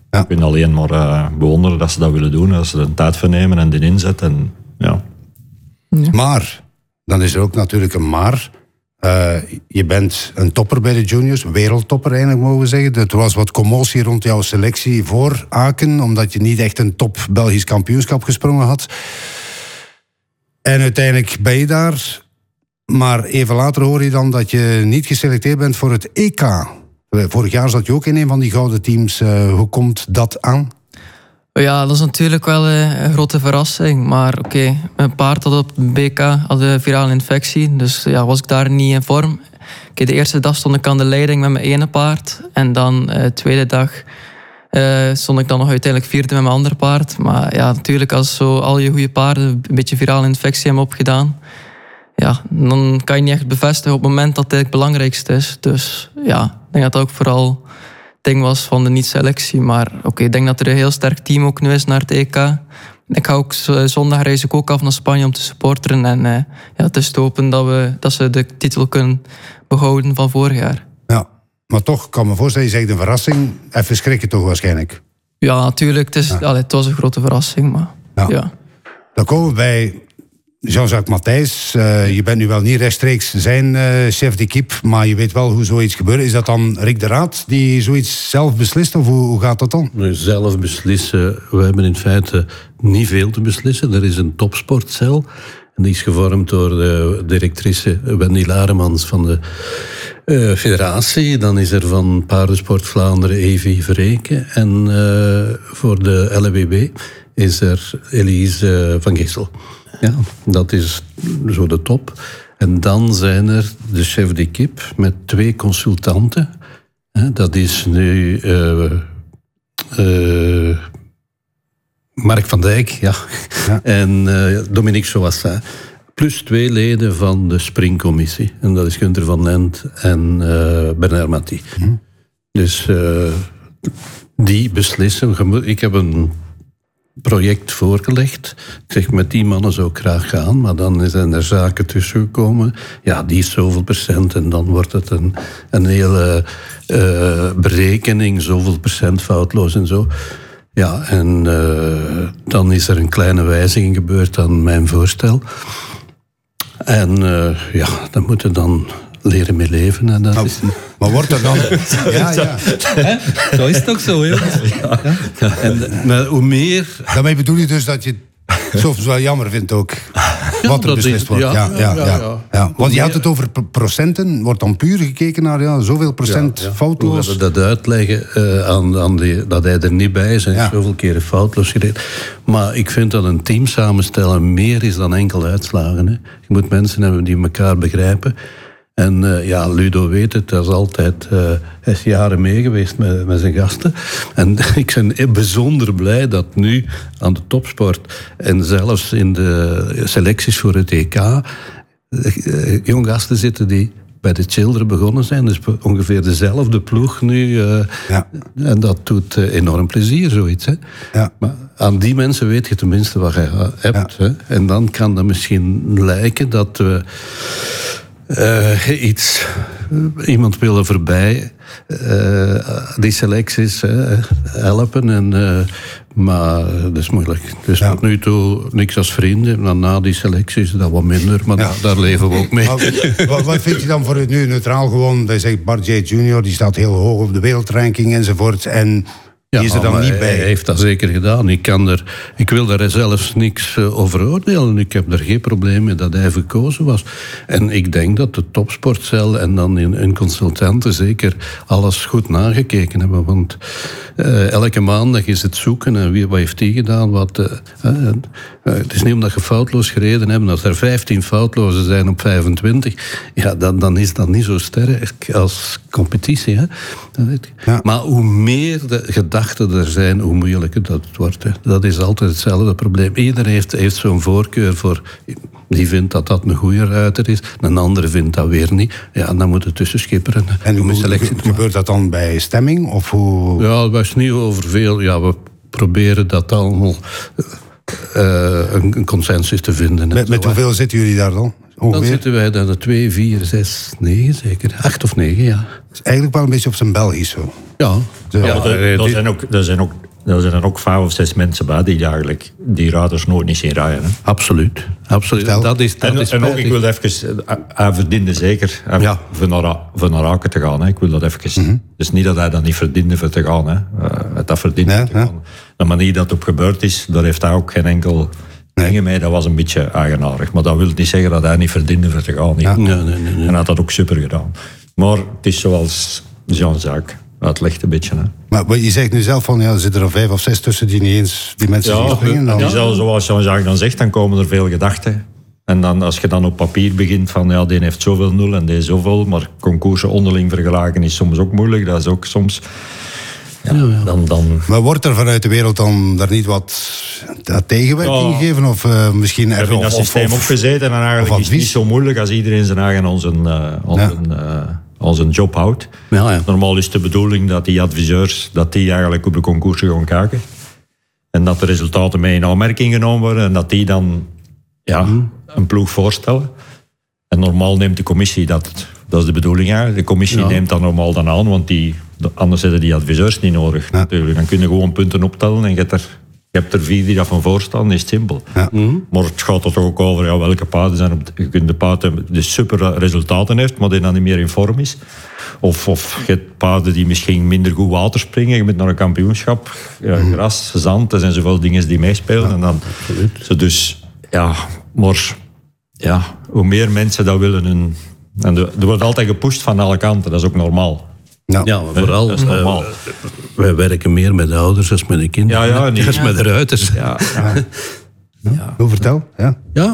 Ja. Je kunt alleen maar uh, bewonderen dat ze dat willen doen, dat ze de tijd voor nemen en de inzet. En, ja. Ja. Maar, dan is er ook natuurlijk een maar. Uh, je bent een topper bij de juniors, wereldtopper eigenlijk mogen we zeggen. Er was wat commotie rond jouw selectie voor Aken, omdat je niet echt een top Belgisch kampioenschap gesprongen had. En uiteindelijk ben je daar, maar even later hoor je dan dat je niet geselecteerd bent voor het E K. Vorig jaar zat je ook in een van die gouden teams. Uh, hoe komt dat aan? Ja, dat is natuurlijk wel een grote verrassing. Maar oké, okay, mijn paard had op het B K had een virale infectie. Dus ja, was ik daar niet in vorm. Okay, de eerste dag stond ik aan de leiding met mijn ene paard. En dan de uh, tweede dag uh, stond ik dan nog uiteindelijk vierde met mijn andere paard. Maar ja, natuurlijk als zo al je goede paarden een beetje virale infectie hebben opgedaan, ja, dan kan je niet echt bevestigen op het moment dat het het belangrijkste is. Dus ja, ik denk dat dat ook vooral ding was van de niet-selectie. Maar oké, okay, ik denk dat er een heel sterk team ook nu is naar het E K. Ik ga ook zondag reis ik ook af naar Spanje om te supporteren. En uh, ja, het is te hopen dat, we, dat ze de titel kunnen behouden van vorig jaar. Ja, maar toch, kan me voorstellen, je zegt een verrassing. Even schrikken toch waarschijnlijk? Ja, natuurlijk. Het, is, ja. Allee, het was een grote verrassing. Maar, ja. Ja. Dan komen we bij Jean-Jacques Matthijs. Uh, je bent nu wel niet rechtstreeks zijn uh, chef d'équipe, maar je weet wel hoe zoiets gebeurt. Is dat dan Rick de Raad die zoiets zelf beslist, of hoe, hoe gaat dat dan? Zelf beslissen, we hebben in feite niet veel te beslissen. Er is een topsportcel en die is gevormd door de directrice Wendy Laremans van de uh, federatie. Dan is er van Paardensport Vlaanderen Evi Verreken en uh, voor de L W B is er Elise uh, van Gissel. Ja, dat is zo de top. En dan zijn er de chef d'équipe met twee consultanten. Dat is nu uh, uh, Mark van Dijk, ja. Ja. En uh, Dominique Chouassin. Plus twee leden van de springcommissie. En dat is Gunther van Lent en uh, Bernard Matty. Hm. Dus uh, die beslissen. Ik heb een project voorgelegd. Ik zeg, met die mannen zou ik graag gaan, maar dan zijn er zaken tussengekomen. Ja, die is zoveel procent en dan wordt het een, een hele uh, berekening, zoveel procent foutloos en zo. Ja, en uh, dan is er een kleine wijziging gebeurd aan mijn voorstel. En uh, ja, dan moeten dan leren mee leven. En dat nou, is... Maar wordt er dan... Ja, ja. Dat is toch zo, heel. Ja. Ja. En, maar hoe meer... Daarmee bedoel je dus dat je het soms wel jammer vindt ook, ja, wat er beslist wordt. Ja, ja, ja, ja, ja. Ja. Want je had het over procenten. Wordt dan puur gekeken naar ja, zoveel procent ja, ja. foutloos? Hoe we dat uitleggen uh, aan, aan die, dat hij er niet bij is en ja. zoveel keren foutloos gereden. Maar ik vind dat een team samenstellen meer is dan enkel uitslagen. Hè. Je moet mensen hebben die elkaar begrijpen. En uh, ja, Ludo weet het, dat is altijd, uh, hij is jaren mee geweest met, met zijn gasten. En ik ben bijzonder blij dat nu aan de topsport en zelfs in de selecties voor het E K uh, jong gasten zitten die bij de Children begonnen zijn. Dus ongeveer dezelfde ploeg nu. Uh, ja. En dat doet uh, enorm plezier, zoiets. Hè. Ja. Maar aan die mensen weet je tenminste wat je hebt. Ja. Hè. En dan kan dat misschien lijken dat we... Uh, iets, uh, iemand wil er voorbij uh, die selecties uh, helpen. En, uh, maar dat is moeilijk. Dus ja. tot nu toe niks als vrienden. Maar na die selecties dat wat minder. Maar ja. daar leven we ook mee. Maar, wat, wat vind je dan voor het nu neutraal gewoon? Wij zeggen Bart J. junior die staat heel hoog op de wereldranking enzovoort. En... Die ja, is er dan niet bij. Hij heeft dat zeker gedaan. Ik, kan er, ik wil daar zelfs niks over oordelen. Ik heb er geen probleem mee dat hij verkozen was. En ik denk dat de topsportcel en dan hun consultanten zeker alles goed nagekeken hebben. Want uh, elke maandag is het zoeken. En wie, wat heeft die gedaan? Wat, uh, uh, het is niet omdat je foutloos gereden hebt. Als er vijftien foutlozen zijn op vijfentwintig, ja, dan, dan is dat niet zo sterk als competitie. Hè? Ja. Maar hoe meer de gedachten er zijn, hoe moeilijker dat het wordt. Hè. Dat is altijd hetzelfde probleem. Iedereen heeft, heeft zo'n voorkeur voor... Die vindt dat dat een goede ruiter is. Een andere vindt dat weer niet. Ja, dan moet het tussen schipperen. En hoe ge- gebeurt dat dan bij stemming? Of hoe... Ja, het was niet over veel. Ja, we proberen dat allemaal... Uh, een, een consensus te vinden. Met, met hoeveel zitten jullie daar dan? Dan zitten wij daar de twee, vier, zes, negen zeker. acht of negen, ja. is eigenlijk wel een beetje op zijn Belgisch zo. Ja. De, Ja, ja, maar er, er, zijn ook, er, zijn ook, er zijn ook vijf of zes mensen bij die eigenlijk die raders nooit niet zien rijden. Hè. Absoluut. Absoluut. Vertel. Dat is, dat En, is en ook, ik spijtig. wil even, hij verdiende zeker hij- Ja. voor, naar, voor naar Aken te gaan. Hè. Ik wil dat even. Mhm. Dus niet dat hij dat niet verdiende voor te gaan. Hè. Uh, dat verdiende Nee, te ja. gaan. De manier dat het op gebeurd is, daar heeft hij ook geen enkel dingen mee. Dat was een beetje eigenaardig. Maar dat wil niet zeggen dat hij niet verdiende voor te gaan. Niet. Ja, nee, nee, nee, nee. En hij had dat ook super gedaan. Maar het is zoals Jean-Jacques uitlegt een beetje. Hè. maar wat je zegt nu zelf van, ja, er zitten er vijf of zes tussen die niet eens die mensen zien springen. en Dan, die zal, zoals Jean-Jacques dan zegt, dan komen er veel gedachten. En dan, als je dan op papier begint van, ja, die heeft zoveel nul en die zoveel, maar concoursen onderling vergelijken is soms ook moeilijk. Dat is ook soms... Ja, dan, dan, maar wordt er vanuit de wereld dan daar niet wat ja, tegenwerking Ja. gegeven? Of uh, misschien heb even... in dat of- systeem of- opgezeten en eigenlijk of is het niet advies. zo moeilijk als iedereen zijn eigen aan zijn, uh, aan Ja. zijn, uh, aan zijn job houdt. Ja, ja. Normaal is de bedoeling dat die adviseurs dat die eigenlijk op de concoursen gaan kijken. En dat de resultaten mee in aanmerking genomen worden en dat die dan ja, een ploeg voorstellen. En normaal neemt de commissie dat, dat is de bedoeling eigenlijk. De commissie Ja. neemt dat normaal dan aan, want die, anders hebben die adviseurs niet nodig. Ja. Natuurlijk. Dan kun je gewoon punten optellen en je hebt er, je hebt er vier die dat van voorstaan, is het simpel. Ja. Maar het gaat er toch ook over ja, welke paarden zijn. Op, je kunt de paarden die super resultaten heeft, maar die dan niet meer in vorm is. Of, of je hebt paarden die misschien minder goed water springen. Je bent naar een kampioenschap, ja, gras, zand, er zijn zoveel dingen die meespelen. En dan, zo dus, ja, maar ja, hoe meer mensen dat willen hun... En er er wordt altijd gepusht van alle kanten, dat is ook normaal. Ja. Ja, maar vooral, Dat is normaal. eh, wij werken meer met de ouders dan met de kinderen. Ja, ja, niet- Dat is met de ruiters. Ja, Hoe vertel? Ja. Ja,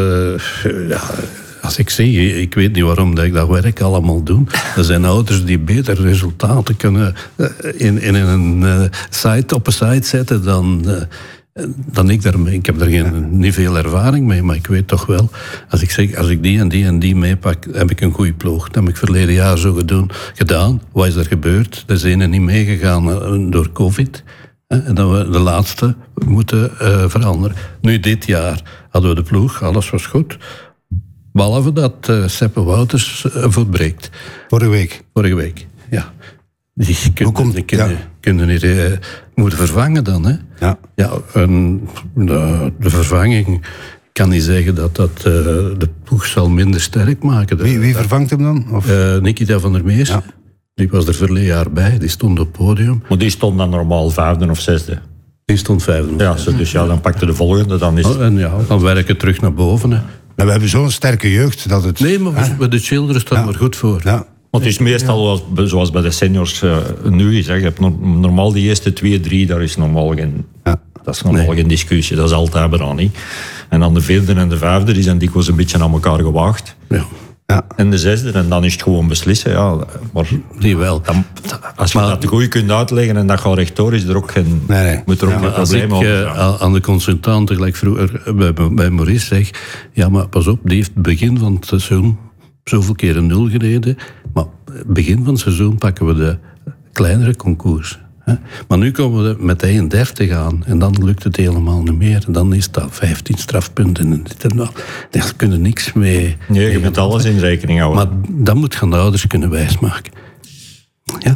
eh, ja, als ik zeg, ik weet niet waarom dat ik dat werk allemaal doe. Er zijn ouders die beter resultaten kunnen eh, in, in een eh, site, op een site zetten dan, eh, dan ik daarmee. Ik heb er geen, niet veel ervaring mee, maar ik weet toch wel. Als ik zeg, als ik die en die en die meepak, heb ik een goede ploeg. Dat heb ik verleden jaar zo gedaan. gedaan. Wat is er gebeurd? Er is ene niet meegegaan eh, door COVID. En dat we de laatste moeten uh, veranderen. Nu, dit jaar hadden we de ploeg, alles was goed. Behalve dat uh, Seppe Wouters uh, voet breekt. Vorige week. Vorige week, ja. Die kunnen, komt- die kunnen, ja. kunnen hier uh, moeten vervangen dan, hè. Ja. Ja, en de, de vervanging kan niet zeggen dat dat uh, de ploeg zal minder sterk maken. De, Wie, wie vervangt hem dan? Of? uh, Nikita van der Meers. Ja. Die was er verleden jaar bij, die stond op het podium. maar die stond dan normaal vijfde of zesde. Die stond vijfde. Ja, zo, dus ja, dan pakte de volgende, dan is Oh, en ja, dan werken terug naar boven, hè. Nou, we hebben zo'n sterke jeugd dat het... Nee, maar bij de children staan we er goed voor. Ja. Maar het is meestal zoals, zoals bij de seniors uh, nu is. Hè. Je hebt no- normaal die eerste twee, drie, daar is normaal geen, Ja. dat is normaal Nee. geen discussie. Dat is altijd bijna niet. En dan de vierde en de vijfde, die zijn dikwijls een beetje aan elkaar gewaagd. Ja, Ja. En de zesde, en dan is het gewoon beslissen. Ja. Maar die wel. dan, als je Maar- dat goed kunt uitleggen en dat gaat rechtdoor, is er ook geen, Nee, nee. moet er ook Ja, geen maar als ik probleem over eh, zijn. aan aan de consultanten, gelijk vroeger bij, bij Maurice zeg... Ja, maar pas op, die heeft het begin van het seizoen zoveel keer een nul gereden. Maar begin van het seizoen pakken we de kleinere concours. Hè. Maar nu komen we met de eenendertig aan en dan lukt het helemaal niet meer. En dan is dat vijftien strafpunten en dit en dat. Daar kunnen niks mee. Nee, je mee moet gaan. alles in rekening houden. Maar dat moet gaan de ouders kunnen wijsmaken. Ja.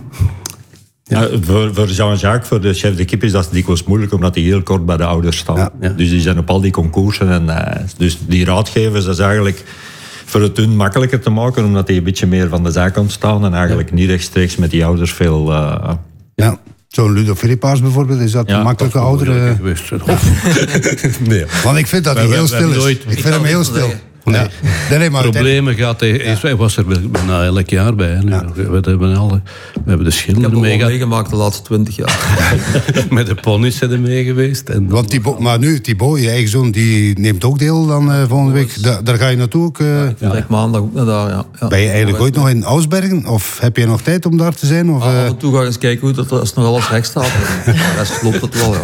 Ja, voor, voor Jean-Jacques, voor de chef de kip, is dat dikwijls moeilijk, omdat die heel kort bij de ouders staan. Ja, ja. Dus die zijn op al die concoursen. En, uh, dus die raadgevers, dat is eigenlijk voor het hun makkelijker te maken, omdat die een beetje meer van de zijkant staan en eigenlijk niet rechtstreeks met die ouders veel... Uh, Ja. Zo'n Ludo Filipaars bijvoorbeeld, is dat Ja, een makkelijke Dat is oudere... moeilijker geweest. Nee. Want ik vind dat hij We- heel we stil hebben is. nooit- Ik vind hem heel stil. Nee, nee, nee, maar Problemen gaat hij. Hij hij was er bijna elk jaar bij. Hè. We, we, hebben alle, we hebben de Ik schilder heb het mee wel gehad. meegemaakt de laatste twintig jaar. Met de ponies zijn er mee geweest. En Want Thibaut, maar nu, Thibaut, je eigen zoon, die neemt ook deel dan uh, volgende week. Da, daar ga je naartoe ook. Uh, Ik vertrek maandag ook naar daar, ja. ja. ben je eigenlijk ooit nog in Ausbergen? Of heb je nog tijd om daar te zijn? Of, Ah, uh, af en toe ga ik eens kijken hoe dat er als nog alles recht staat. De rest klopt het wel, ja.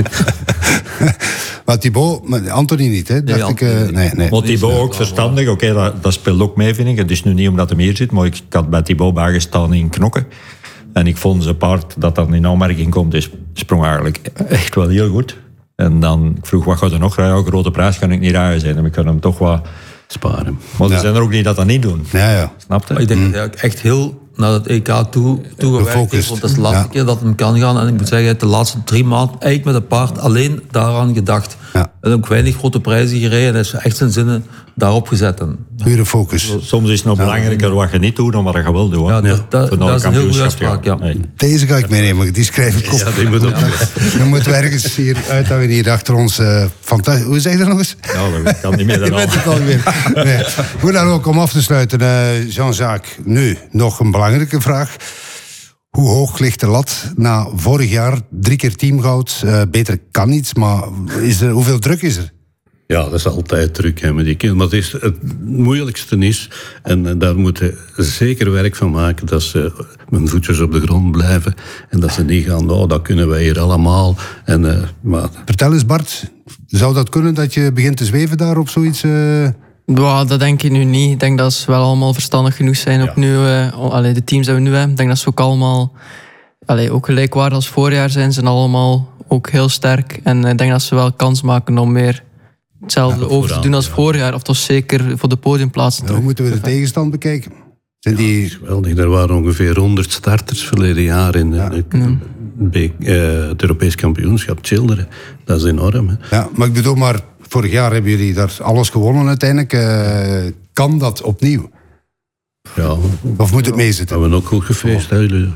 maar Thibaut, maar Anthony niet, hè? Dacht Nee, ik, uh, Anthony nee, nee. Maar Thibaut ook verstandig, oké, dat, dat speelt ook mee, vind ik. Het is nu niet omdat hij hier zit, maar ik, ik had bij Thibaut bijgestaan in Knokken. En ik vond zijn paard dat dan in aanmerking komt, dus sprong eigenlijk echt wel heel goed. En dan ik vroeg, wat gaat er nog rijden? Ja, grote prijs kan ik niet rijden zijn. En ik kan hem toch wat sparen. Maar er Ja. zijn er ook niet dat dat niet doen. Ja, ja. Snap je? Maar ik denk dat hij ook echt heel naar het E K toe, toegewerkt Gefocust. heeft. Want dat is de laatste Ja. keer dat hem kan gaan. En ik moet zeggen, hij heeft de laatste drie maanden eigenlijk met het paard alleen daaraan gedacht. Ja. En ook weinig grote prijzen gereden. En hij is echt zijn zinnen daarop gezet. En, Pure focus. Soms is het nog belangrijker wat je niet doet dan wat je wel doet. Hè. ja, dat, dat, Voor naar dat is een heel goede kampioenschap, uitspraak. Ja. Nee. Deze ga ik meenemen, die schrijf ik op. Ja, die moet op. Dan moeten we ergens hier uithouden, hier achter ons. Uh, fantastisch. Hoe zeg je dat nog eens? Ja, dat kan niet meer Je dan bent al. het alweer. Nee. Hoe dan ook, om af te sluiten, uh, Jean-Jacques. Nu, nog een belangrijke vraag. Hoe hoog ligt de lat na vorig jaar? Drie keer teamgoud. Uh, beter kan niets, maar is er, hoeveel druk is er? Ja, dat is altijd druk hè, met die kinderen. Maar het, is, het moeilijkste is, en, en daar moeten ze zeker werk van maken, dat ze met hun voetjes op de grond blijven. En dat ze niet gaan, oh, dat kunnen wij hier allemaal. En, uh, maar... Vertel eens, Bart. Zou dat kunnen dat je begint te zweven daar op zoiets? Uh... Ja, dat denk ik nu niet. Ik denk dat ze wel allemaal verstandig genoeg zijn. Ook Ja. nu, uh, allee, de teams die we nu hebben, ik denk dat ze ook allemaal allee, ook gelijkwaardig als voorjaar zijn. Ze zijn allemaal ook heel sterk. En ik denk dat ze wel kans maken om meer hetzelfde Ja, over te vooraan, doen als ja. voorjaar. Of toch zeker voor de podiumplaatsen. Hoe moeten we de tegenstand bekijken? Zijn die... Geweldig, er waren ongeveer honderd starters verleden jaar in Ja. uh, Be- uh, het Europees kampioenschap Childeren. Dat is enorm. Hè. Ja, maar ik bedoel, maar vorig jaar hebben jullie daar alles gewonnen uiteindelijk. Uh, kan dat opnieuw? Ja, Of moet het meezitten? we hebben ook goed gefeest. Hè, jullie?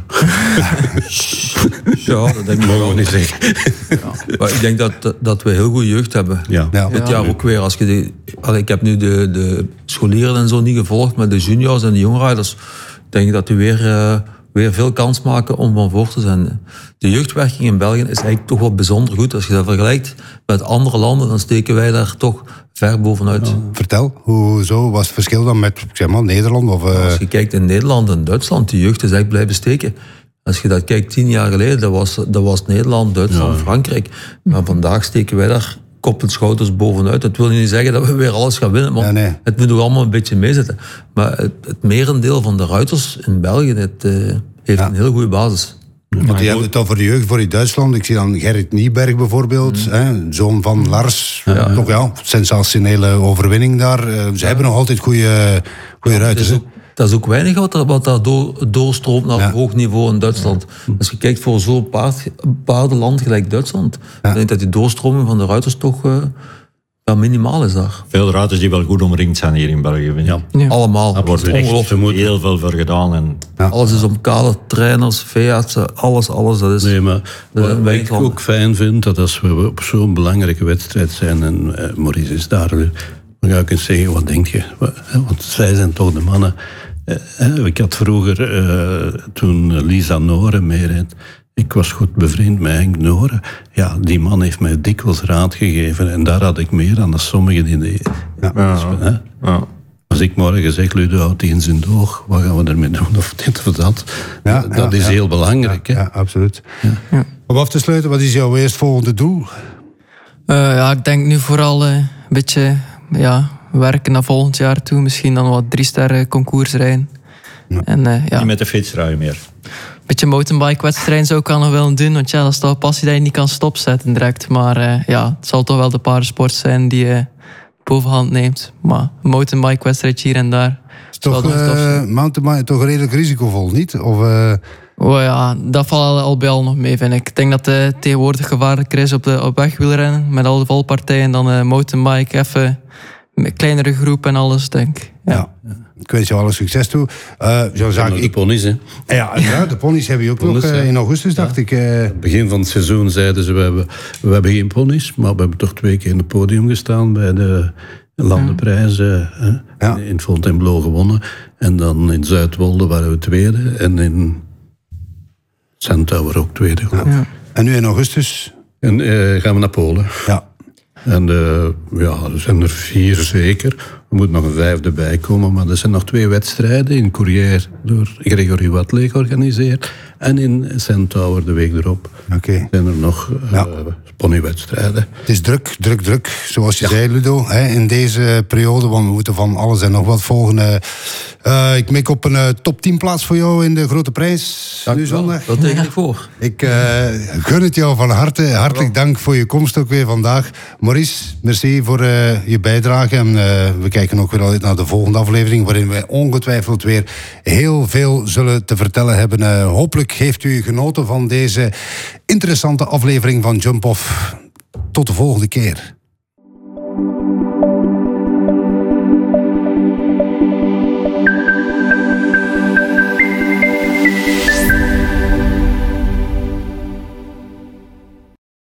Ja, dat denk ik Mogen we wel. niet zeggen. Maar ik denk dat, dat we heel goede jeugd hebben. Ja. Ja. Dit jaar ook weer. Als je die, allee, ik heb nu de, de scholieren en zo niet gevolgd, maar de juniors en de jongrijders, denk ik dat die weer, uh, weer veel kans maken om van voor te zijn. De jeugdwerking in België is eigenlijk toch wel bijzonder goed. Als je dat vergelijkt met andere landen, dan steken wij daar toch ver bovenuit. Ja. Vertel, hoezo was het verschil dan met zeg maar, Nederland? Of, uh... Als je kijkt in Nederland en Duitsland, de jeugd is echt blijven steken. Als je dat kijkt, tien jaar geleden, dat was, dat was Nederland, Duitsland, ja. Frankrijk. Maar vandaag steken wij daar kop en schouders bovenuit. Dat wil niet zeggen dat we weer alles gaan winnen, maar ja, nee. Het moet ook allemaal een beetje meezitten. Maar het, het merendeel van de ruiters in België het, uh, heeft ja. een heel goede basis. Want je hebt het over de jeugd voor in Duitsland. Ik zie dan Gerrit Nieberg bijvoorbeeld, mm. hè, zoon van Lars. Ja. Toch ja, sensationele overwinning daar. Uh, ze ja. hebben nog altijd goede, goede ja, ruiters. Dat is, ook, dat is ook weinig wat, er, wat daar door, doorstroomt naar ja. hoog niveau in Duitsland. Ja. Als je kijkt voor zo'n paard, paardenland gelijk Duitsland, ja. dan denk ik dat die doorstroming van de ruiters toch uh, ja, minimaal is daar. Veel ruiters die wel goed omringd zijn hier in België. Ja. Ja. Allemaal. Er wordt ongelooflijk heel veel voor gedaan. En... Ja. Alles is om kale trainers, veeartsen, alles, alles. Dat is, nee, maar wat ik ook fijn vind, dat als we op zo'n belangrijke wedstrijd zijn, en uh, Maurice is daar, dan ga ik eens zeggen, wat denk je? Want zij zijn toch de mannen. Uh, ik had vroeger, uh, toen Lisa Noren meereed, ik was goed bevriend met Henk Noren. Ja, die man heeft mij dikwijls raad gegeven. En daar had ik meer aan dan sommigen in de... Ja. Ja. Ja. Als ik morgen zeg, Ludo houdt die in zijn doog, wat gaan we ermee doen? Of dit of dat. Ja, dat ja, is ja. heel belangrijk. Ja, hè? ja absoluut. Ja. Ja. Om af te sluiten, wat is jouw eerstvolgende doel? Uh, ja, ik denk nu vooral uh, een beetje ja, werken naar volgend jaar toe. Misschien dan wat drie sterren concours rijden. Ja. En, uh, ja. Niet met de fietsrui meer. Een beetje mountainbike-wedstrijd zou ik al nog willen doen. Want ja, dat is toch een passie dat je niet kan stopzetten direct. Maar uh, ja, het zal toch wel de paardensport zijn die uh, bovenhand neemt. Maar een mountainbike-wedstrijd hier en daar. Is toch, uh, mountainbike toch redelijk risicovol, niet? Of, uh... oh ja, dat valt al bij al nog mee, vind ik. Ik denk dat het uh, tegenwoordig gevaarlijker is op, de, op weg wielrennen. Met al de valpartijen. Dan uh, mountainbike even met kleinere groep en alles, denk ik. Ja. ja. Ik wens jou alle succes toe. Uh, ja, de ponies, hè? Ja, ja, de ponies hebben je ook ponies, nog uh, in augustus, dacht ja. ik. Uh... Begin van het seizoen zeiden ze, we hebben, we hebben geen ponies, maar we hebben toch twee keer in het podium gestaan bij de landenprijzen. Ja. Ja. In Fontainebleau gewonnen. En dan in Zuidwolde waren we tweede. En in Centaur ook tweede. Ja. Ja. En nu in augustus? En uh, gaan we naar Polen. Ja. En uh, ja, er zijn er vier zeker. Er moet nog een vijfde bij komen. Maar er zijn nog twee wedstrijden. In Courrières door Gregory Watley georganiseerd. En in Centaur de week erop. Okay. Zijn er nog uh, ja. ponywedstrijden. Het is druk, druk, druk. Zoals je ja. zei, Ludo. Hè, in deze periode. Want we moeten van alles en nog wat volgen. Uh, ik mik op een uh, top tien plaats voor jou in de Grote Prijs. Dank nu zondag. Dat teken ik voor. Ik uh, gun het jou van harte. Hartelijk dank voor je komst ook weer vandaag. Maurice, merci voor uh, je bijdrage. En uh, we kijken kijken ook weer uit naar de volgende aflevering, waarin wij ongetwijfeld weer heel veel zullen te vertellen hebben. Uh, hopelijk heeft u genoten van deze interessante aflevering van Jump Off. Tot de volgende keer.